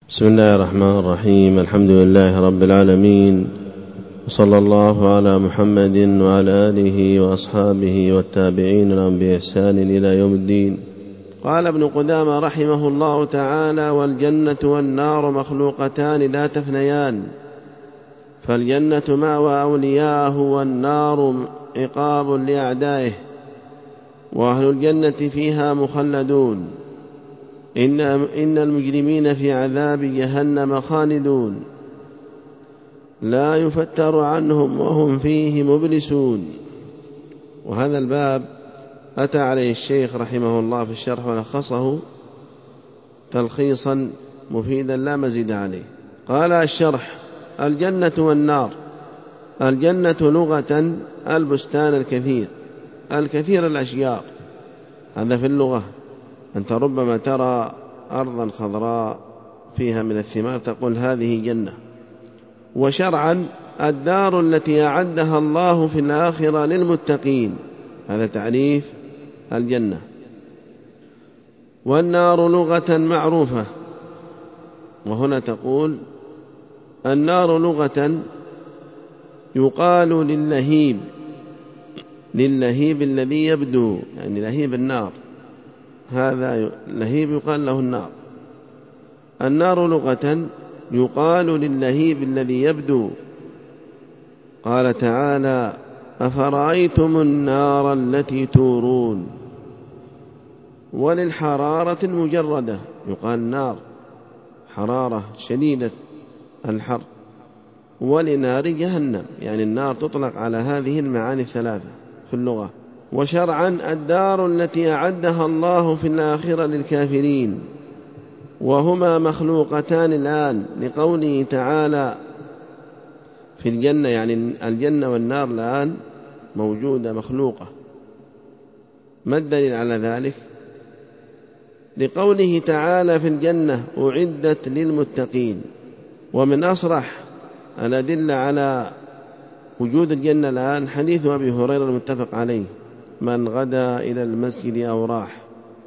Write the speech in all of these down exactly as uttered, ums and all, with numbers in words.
بسم الله الرحمن الرحيم. الحمد لله رب العالمين، وصلى الله على محمد وعلى آله وأصحابه والتابعين لهم بإحسان إلى يوم الدين. قال ابن قدامة رحمه الله تعالى: والجنة والنار مخلوقتان لا تفنيان، فالجنة مأوى أولياءه والنار عقاب لأعدائه، وأهل الجنة فيها مخلدون. إن, إن المجرمين في عذاب جهنم خالدون، لا يفتر عنهم وهم فيه مبلسون. وهذا الباب أتى عليه الشيخ رحمه الله في الشرح ولخصه تلخيصا مفيدا لا مزيد عليه. قال الشرح: الجنة والنار. الجنة لغة البستان الكثير، الكثير الأشجار، هذا في اللغة. أنت ربما ترى أرضا خضراء فيها من الثمار تقول هذه جنة. وشرعا الدار التي أعدها الله في الآخرة للمتقين، هذا تعريف الجنة. والنار لغة معروفة، وهنا تقول النار لغة يقال للهيب، للهيب الذي يبدو، يعني لهيب النار، هذا لهيب يقال له النار. النار لغة يقال للهيب الذي يبدو. قال تعالى: أفرأيتم النار التي تورون. وللحرارة المجردة يقال نار، حرارة شديدة الحر. ولنار جهنم، يعني النار تطلق على هذه المعاني الثلاثة في اللغة. وشرعا الدار التي أعدها الله في الآخرة للكافرين، وهما مخلوقتان الآن، لقوله تعالى في الجنة، يعني الجنة والنار الآن موجودة مخلوقة. ما الدليل على ذلك؟ لقوله تعالى في الجنة: أعدت للمتقين. ومن أصرح الأدلة على وجود الجنة الآن حديث أبي هريرة المتفق عليه: من غدا إلى المسجد أو راح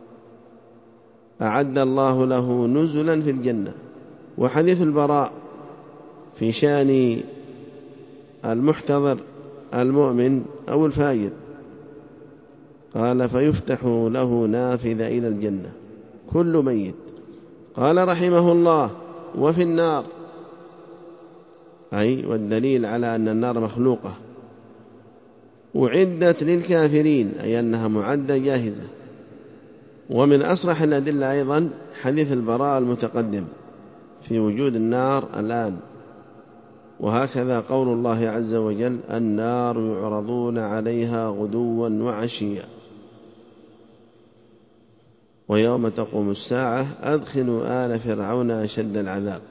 أعد الله له نزلا في الجنة. وحديث البراء في شأن المحتضر المؤمن أو الفاجر، قال: فيفتح له نافذة إلى الجنة كل ميت. قال رحمه الله: وفي النار، أي والدليل على أن النار مخلوقة، أعدت للكافرين، أي أنها معدة جاهزة. ومن أصرح الأدلة أيضا حديث البراء المتقدم في وجود النار الآن. وهكذا قول الله عز وجل: النار يعرضون عليها غدوا وعشيا ويوم تقوم الساعة أدخلوا آل فرعون أشد العذاب.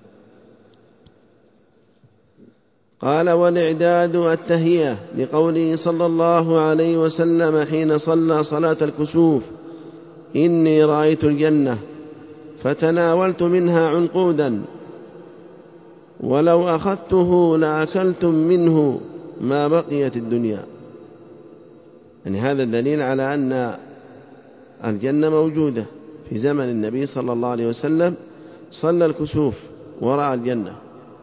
قال: والإعداد التهيئة، لقوله صلى الله عليه وسلم حين صلى صلاة الكسوف: إني رأيت الجنة فتناولت منها عنقودا ولو أخذته لأكلتم منه ما بقيت الدنيا. يعني هذا دليل على أن الجنة موجودة. في زمن النبي صلى الله عليه وسلم صلى الكسوف ورأى الجنة.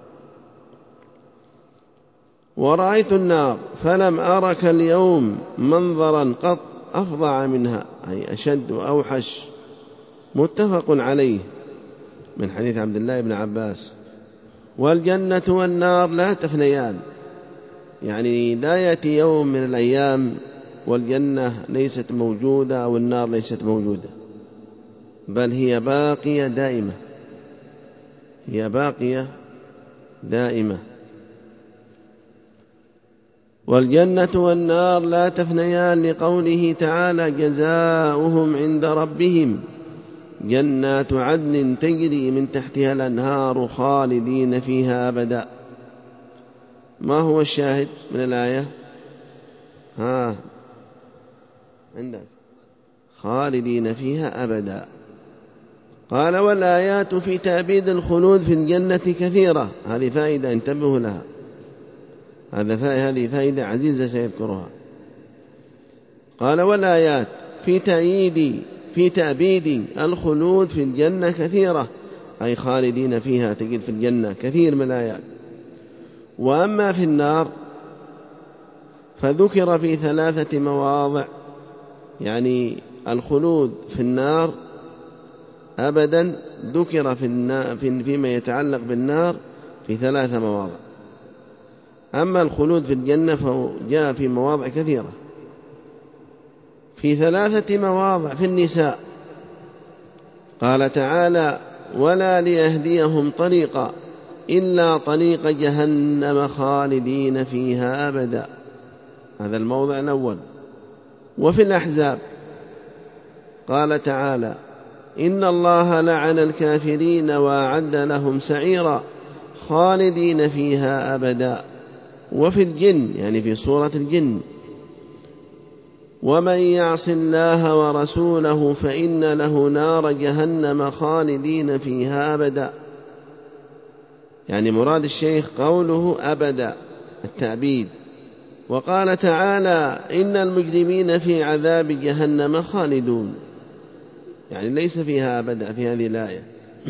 ورأيت النار فلم أرك اليوم منظرا قط أفظع منها، أي أشد وأوحش. متفق عليه من حديث عبد الله بن عباس. والجنة والنار لا تفنيان، يعني لا يأتي يوم من الأيام والجنة ليست موجودة أو النار ليست موجودة، بل هي باقية دائمة، هي باقية دائمة. والجنة والنار لا تفنيان، لقوله تعالى: جزاؤهم عند ربهم جنات عدن تجري من تحتها الأنهار خالدين فيها أبدا. ما هو الشاهد من الآية؟ ها عندك خالدين فيها أبدا. قال: والآيات في تأبيد الخلود في الجنة كثيرة. هذه فائدة انتبهوا لها، هذه فائدة عزيزة سيذكرها. قال: والآيات في تأييد في تأبيد الخلود في الجنة كثيرة، أي خالدين فيها، تجد في الجنة كثير من الآيات. وأما في النار فذكر في ثلاثة مواضع، يعني الخلود في النار أبدا ذكر في النا... في... فيما يتعلق بالنار في ثلاثة مواضع. أما الخلود في الجنة فجاء في مواضع كثيرة. في ثلاثة مواضع في النساء قال تعالى: ولا ليهديهم طريقا إلا طريق جهنم خالدين فيها أبدا. هذا الموضع الأول. وفي الأحزاب قال تعالى: إن الله لعن الكافرين وأعد لهم سعيرا خالدين فيها أبدا. وفي الجن يعني في سورة الجن: ومن يعص الله ورسوله فإن له نار جهنم خالدين فيها أبدا. يعني مراد الشيخ قوله أبدا التأبيد. وقال تعالى: إن المجرمين في عذاب جهنم خالدون، يعني ليس فيها أبدا في هذه الآية.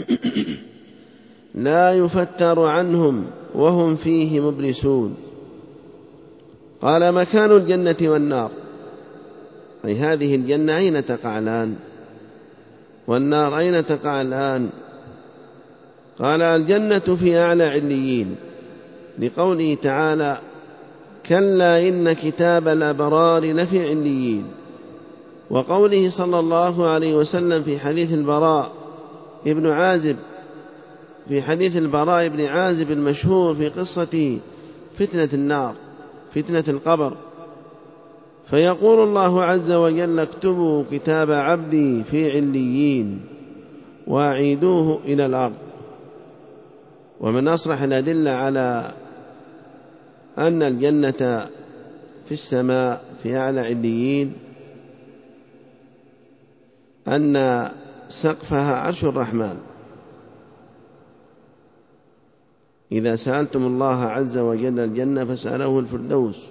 لا يفتر عنهم وهم فيه مبلسون. قال: مكان الجنة والنار، أي هذه الجنة أين تقع الآن، والنار أين تقع الآن؟ قال: الجنة في أعلى عليين، لقوله تعالى: كلا إن كتاب الأبرار لفي عليين. وقوله صلى الله عليه وسلم في حديث البراء ابن عازب في حديث البراء بن عازب المشهور في قصة فتنة النار، فتنة القبر: فيقول الله عز وجل: اكتبوا كتاب عبدي في عليين وأعيدوه إلى الأرض. ومن أصرح الأدلة على أن الجنة في السماء في أعلى عليين أن سقفها عرش الرحمن. إذا سألتم الله عز وجل الجنة فاسألوه الفردوس،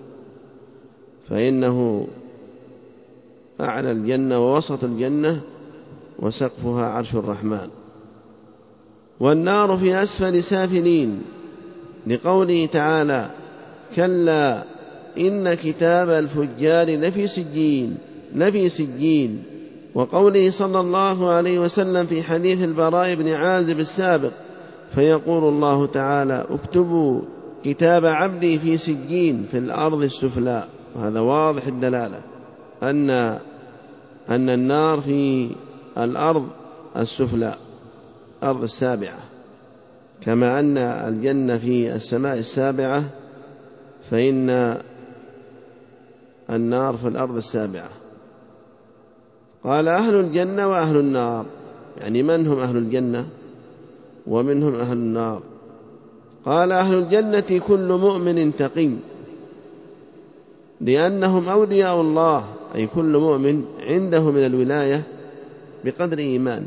فإنه أعلى الجنة ووسط الجنة وسقفها عرش الرحمن. والنار في أسفل سافلين، لقوله تعالى: كلا إن كتاب الفجار لفي سجين لفي سجين. وقوله صلى الله عليه وسلم في حديث البراء بن عازب السابق: فيقول الله تعالى: اكتبوا كتاب عبدي في سجين في الأرض السفلى. وهذا واضح الدلالة أن أن النار في الأرض السفلى، أرض السابعة، كما أن الجنة في السماء السابعة، فإن النار في الأرض السابعة. قال: أهل الجنة وأهل النار، يعني من هم أهل الجنة ومنهم أهل النار؟ قال: أهل الجنة كل مؤمن تقي، لأنهم أولياء الله، أي كل مؤمن عنده من الولاية بقدر إيمانه.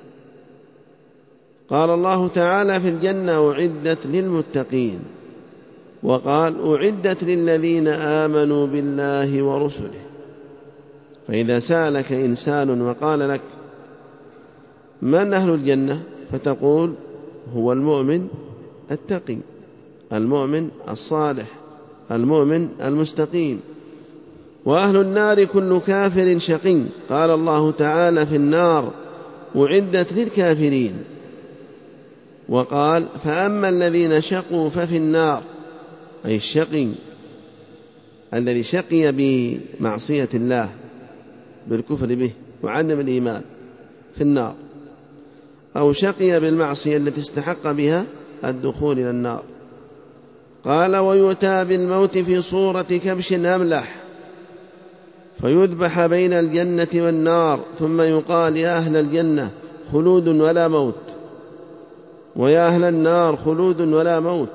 قال الله تعالى في الجنة: أعدت للمتقين. وقال: أعدت للذين آمنوا بالله ورسله. فإذا سألك إنسان وقال لك: من أهل الجنة؟ فتقول: هو المؤمن التقي، المؤمن الصالح، المؤمن المستقيم. وأهل النار كل كافر شقي. قال الله تعالى في النار: أعدت للكافرين. وقال: فأما الذين شقوا ففي النار، أي الشقي الذي شقي بمعصية الله بالكفر به وعدم الإيمان في النار، أو شقي بالمعصية التي استحق بها الدخول إلى النار. قال: ويؤتى بالموت في صورة كبش أملح فيذبح بين الجنة والنار، ثم يقال: يا أهل الجنة خلود ولا موت، ويا أهل النار خلود ولا موت.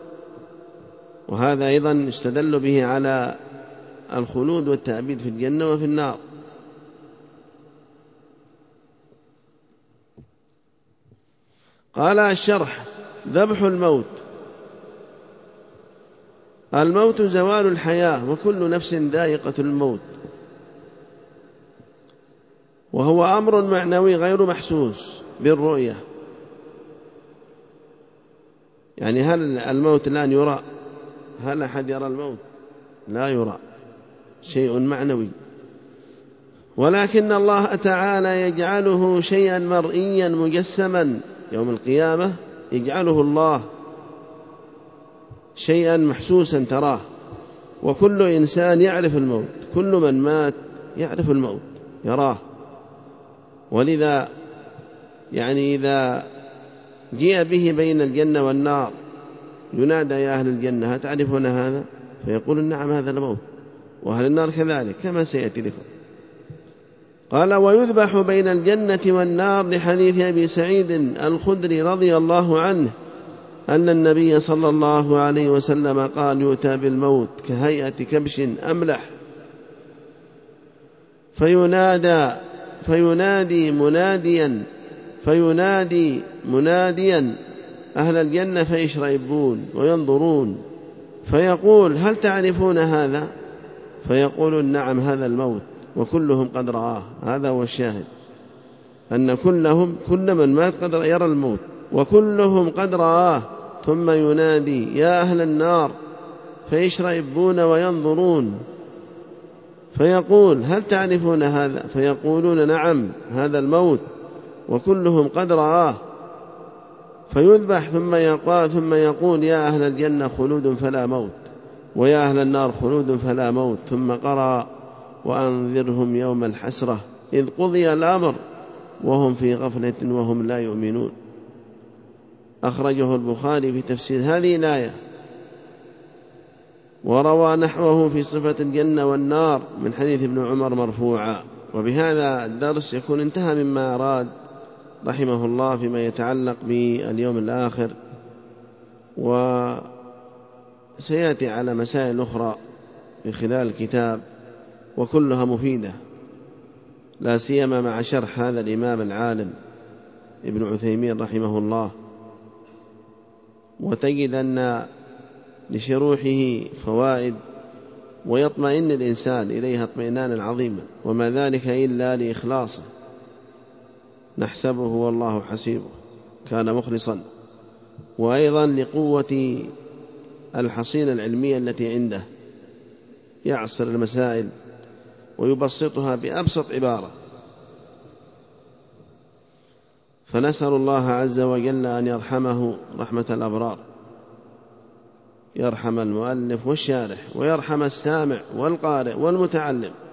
وهذا أيضا استدل به على الخلود والتأبيد في الجنة وفي النار. قال الشرح: ذبح الموت. الموت زوال الحياة، وكل نفس ذائقة الموت، وهو أمر معنوي غير محسوس بالرؤية، يعني هل الموت الآن يرى؟ هل أحد يرى الموت؟ لا يرى، شيء معنوي، ولكن الله تعالى يجعله شيئا مرئيا مجسما يوم القيامة، يجعله الله شيئا محسوسا تراه. وكل إنسان يعرف الموت، كل من مات يعرف الموت يراه. ولذا يعني إذا جيء به بين الجنة والنار ينادى يا أهل الجنة هل تعرفون هذا؟ فيقول نعم هذا الموت، وأهل النار كذلك كما سيأتي لكم. قال ويذبح بين الجنة والنار لحديث أبي سعيد الخدري رضي الله عنه أن النبي صلى الله عليه وسلم قال يؤتى بالموت كهيئة كبش أملح فينادى فينادي مناديا فينادي مناديا أهل الجنة فيشرئبون وينظرون فيقول هل تعرفون هذا؟ فيقولون نعم هذا الموت، وكلهم قد رآه. هذا هو الشاهد، أن كلهم كل من مات قد يرى الموت وكلهم قد رآه. ثم ينادي يا أهل النار فيشرئبون وينظرون فيقول هل تعرفون هذا؟ فيقولون نعم هذا الموت، وكلهم قد رآه. فيذبح ثم يقال ثم يقول يا أهل الجنة خلود فلا موت، ويا أهل النار خلود فلا موت. ثم قرأ وأنذرهم يوم الحسرة إذ قضي الأمر وهم في غفلة وهم لا يؤمنون. أخرجه البخاري في تفسير هذه الآية، وروى نحوه في صفة الجنة والنار من حديث ابن عمر مرفوعا. وبهذا الدرس يكون انتهى مما أراد رحمه الله فيما يتعلق باليوم الآخر، وسيأتي على مسائل أخرى في خلال الكتاب وكلها مفيدة، لا سيما مع شرح هذا الإمام العالم ابن عثيمين رحمه الله. وتجد أن لشروحه فوائد ويطمئن الإنسان إليها اطمئنانا عظيما، وما ذلك إلا لإخلاصه، نحسبه والله حسيبه، كان مخلصا. وأيضا لقوة الحصيلة العلمية التي عنده، يعصر المسائل ويبسطها بأبسط عبارة. فنسأل الله عز وجل أن يرحمه رحمة الأبرار، يرحم المؤلف والشارح، ويرحم السامع والقارئ والمتعلم.